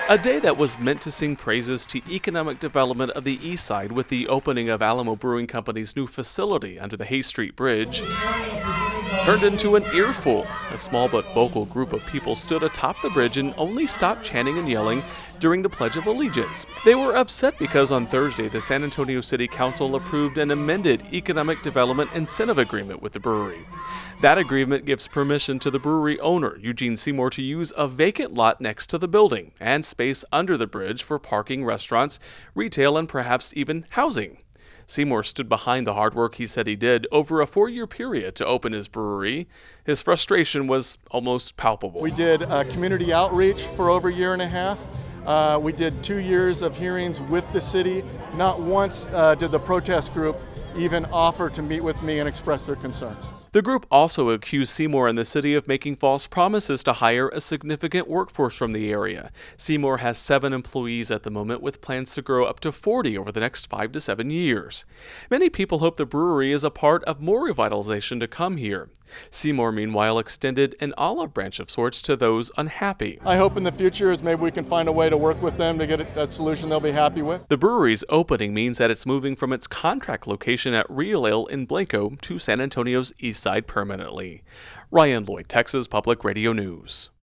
A day that was meant to sing praises to economic development of the East Side with the opening of Alamo Brewing Company's new facility under the Hayes Street Bridge turned into an earful. A small but vocal group of people stood atop the bridge and only stopped chanting and yelling during the Pledge of Allegiance. They were upset because on Thursday, the San Antonio City Council approved an amended Economic Development Incentive Agreement with the brewery. That agreement gives permission to the brewery owner, Eugene Seymour, to use a vacant lot next to the building and space under the bridge for parking, restaurants, retail, and perhaps even housing. Seymour stood behind the hard work he said he did over a 4-year period to open his brewery. His frustration was almost palpable. We did community outreach for over a year and a half. We did 2 years of hearings with the city. Not once did the protest group even offer to meet with me and express their concerns. The group also accused Seymour and the city of making false promises to hire a significant workforce from the area. Seymour has 7 employees at the moment, with plans to grow up to 40 over the next 5 to 7 years. Many people hope the brewery is a part of more revitalization to come here. Seymour, meanwhile, extended an olive branch of sorts to those unhappy. I hope in the future is maybe we can find a way to work with them to get a solution they'll be happy with. The brewery's opening means that it's moving from its contract location at Real Ale in Blanco to San Antonio's East Side permanently. Ryan Lloyd, Texas Public Radio News.